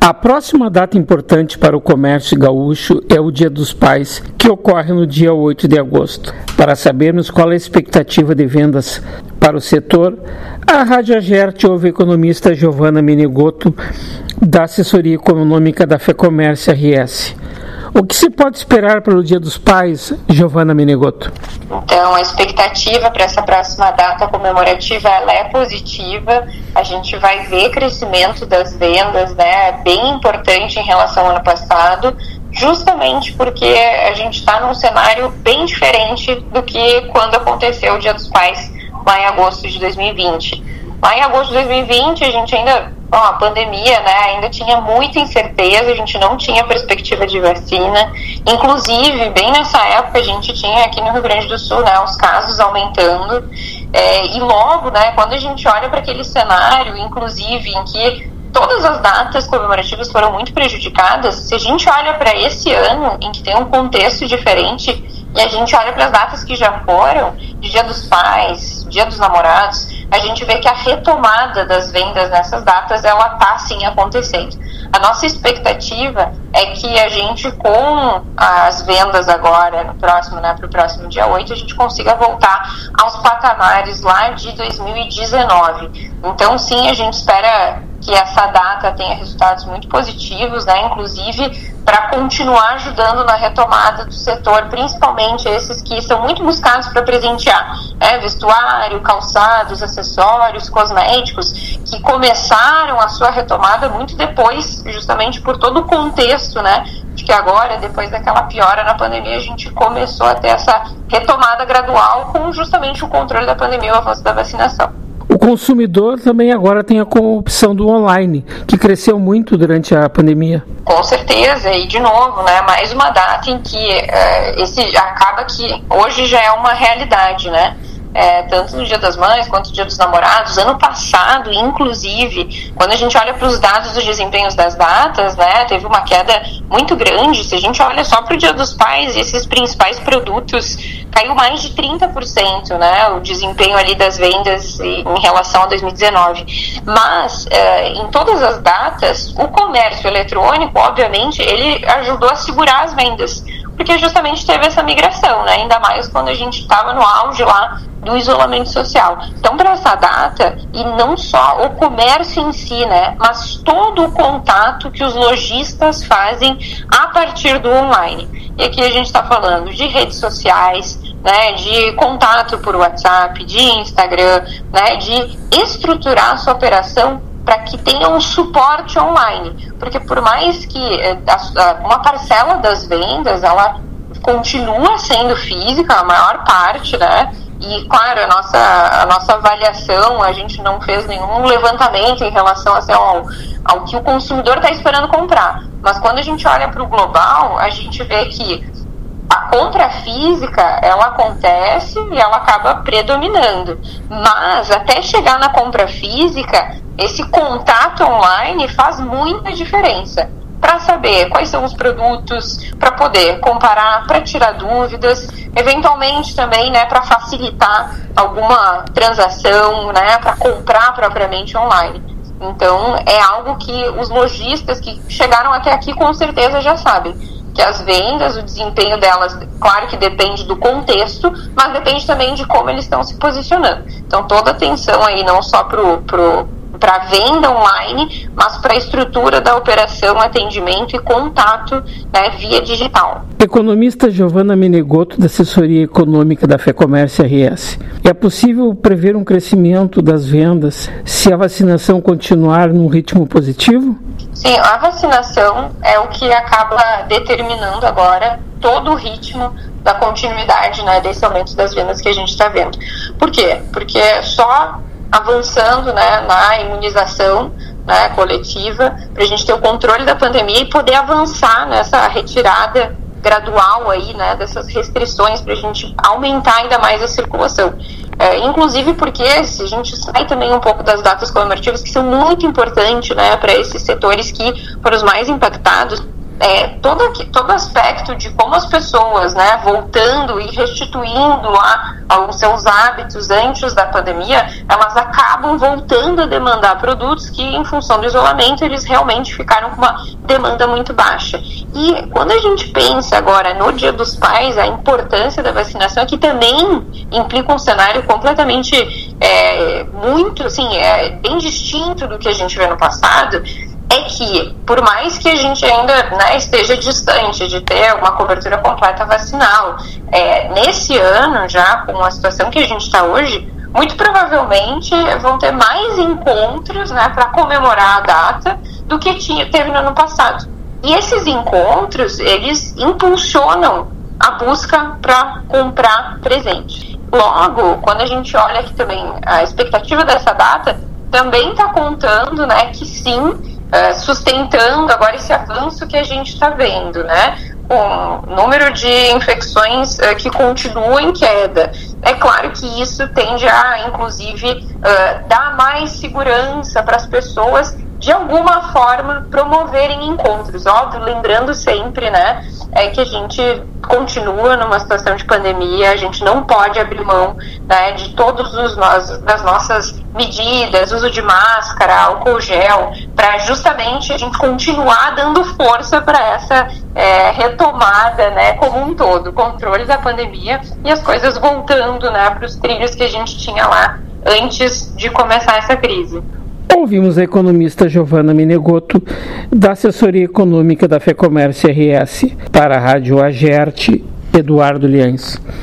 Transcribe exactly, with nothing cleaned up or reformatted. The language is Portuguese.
A próxima data importante para o comércio gaúcho é o Dia dos Pais, que ocorre no dia oito de agosto. Para sabermos qual é a expectativa de vendas para o setor, a Rádio Agerte ouve a economista Giovana Menegotto, da assessoria econômica da FEComércio R S. O que se pode esperar pelo Dia dos Pais, Giovana Menegotto? Então, a expectativa para essa próxima data comemorativa ela é positiva. A gente vai ver crescimento das vendas, né, bem importante em relação ao ano passado, justamente porque a gente está num cenário bem diferente do que quando aconteceu o Dia dos Pais lá em agosto de dois mil e vinte. Lá em agosto de dois mil e vinte, a gente ainda, bom, a pandemia, né, ainda tinha muita incerteza, a gente não tinha perspectiva de vacina. Inclusive, bem nessa época, a gente tinha aqui no Rio Grande do Sul, né, os casos aumentando. É, e logo, né, quando a gente olha para aquele cenário, inclusive, em que todas as datas comemorativas foram muito prejudicadas, se a gente olha para esse ano, em que tem um contexto diferente, e a gente olha para as datas que já foram, de Dia dos Pais, Dia dos Namorados, a gente vê que a retomada das vendas nessas datas, ela está sim acontecendo. A nossa expectativa é que a gente, com as vendas agora, no próximo, né, para o próximo dia oito, a gente consiga voltar aos patamares lá de dois mil e dezenove. Então, sim, a gente espera que essa data tenha resultados muito positivos, né, inclusive para continuar ajudando na retomada do setor, principalmente esses que são muito buscados para presentear, né, vestuário, calçados, acessórios, cosméticos, que começaram a sua retomada muito depois, justamente por todo o contexto, né, de que agora, depois daquela piora na pandemia, a gente começou a ter essa retomada gradual com justamente o controle da pandemia e o avanço da vacinação. O consumidor também agora tem a opção do online, que cresceu muito durante a pandemia. Com certeza, e de novo, né, mais uma data em que uh, esse acaba que hoje já é uma realidade, né? É, tanto no Dia das Mães quanto no Dia dos Namorados. Ano passado, inclusive, quando a gente olha para os dados dos desempenhos das datas, né, teve uma queda muito grande. Se a gente olha só para o Dia dos Pais, esses principais produtos caiu mais de trinta por cento, né, o desempenho ali das vendas em relação a dois mil e dezenove. Mas, é, em todas as datas, o comércio eletrônico, obviamente, ele ajudou a segurar as vendas, porque justamente teve essa migração, né? Ainda mais quando a gente estava no auge lá do isolamento social. Então, para essa data, e não só o comércio em si, né, mas todo o contato que os lojistas fazem a partir do online. E aqui a gente está falando de redes sociais, né, de contato por WhatsApp, de Instagram, né, de estruturar a sua operação para que tenha um suporte online, porque por mais que uma parcela das vendas, ela continua sendo física, a maior parte, né, e claro, a nossa, a nossa avaliação, a gente não fez nenhum levantamento em relação assim, ao, ao que o consumidor está esperando comprar, mas quando a gente olha para o global, a gente vê que a compra física, ela acontece e ela acaba predominando, mas até chegar na compra física, esse contato online faz muita diferença para saber quais são os produtos, para poder comparar, para tirar dúvidas, eventualmente também, né, para facilitar alguma transação, né, para comprar propriamente online. Então, é algo que os lojistas que chegaram até aqui com certeza já sabem, que as vendas, o desempenho delas, claro que depende do contexto, mas depende também de como eles estão se posicionando. Então, toda atenção aí, não só pro, pro, para a venda online, mas para a estrutura da operação, atendimento e contato, né, via digital. Economista Giovana Menegotto, da assessoria econômica da FEComércio R S. É possível prever um crescimento das vendas se a vacinação continuar num ritmo positivo? Sim, a vacinação é o que acaba determinando agora todo o ritmo da continuidade, né, desse aumento das vendas que a gente está vendo. Por quê? Porque só avançando, né, na imunização, né, coletiva, para a gente ter o controle da pandemia e poder avançar nessa retirada gradual aí, né, dessas restrições, para a gente aumentar ainda mais a circulação. É, inclusive porque se a gente sai também um pouco das datas comemorativas, que são muito importantes, né, para esses setores que foram os mais impactados, é, todo, todo aspecto de como as pessoas, né, voltando e restituindo a, aos seus hábitos antes da pandemia, elas acabam voltando a demandar produtos que, em função do isolamento, eles realmente ficaram com uma demanda muito baixa. E quando a gente pensa agora no Dia dos Pais, a importância da vacinação, que também implica um cenário completamente, é, muito, assim, é, bem distinto do que a gente vê no passado, é que, por mais que a gente ainda, né, esteja distante de ter uma cobertura completa vacinal, é, nesse ano, já com a situação que a gente está hoje, muito provavelmente vão ter mais encontros, né, para comemorar a data do que tinha, teve no ano passado. E esses encontros, eles impulsionam a busca para comprar presente. Logo, quando a gente olha aqui também a expectativa dessa data, também está contando, né, que sim, Uh, sustentando agora esse avanço que a gente está vendo, né, com o número de infecções uh, que continua em queda. É claro que isso tende a, inclusive, uh, dar mais segurança para as pessoas, de alguma forma, promoverem encontros. Óbvio, lembrando sempre, né, é que a gente continua numa situação de pandemia, a gente não pode abrir mão, né, de todos os nós, das nossas medidas, uso de máscara, álcool gel, para justamente a gente continuar dando força para essa é, retomada, né, como um todo, controle da pandemia e as coisas voltando, né, para os trilhos que a gente tinha lá antes de começar essa crise. Ouvimos a economista Giovana Menegotto, da assessoria econômica da FEComércio R S. Para a Rádio Agerte, Eduardo Liães.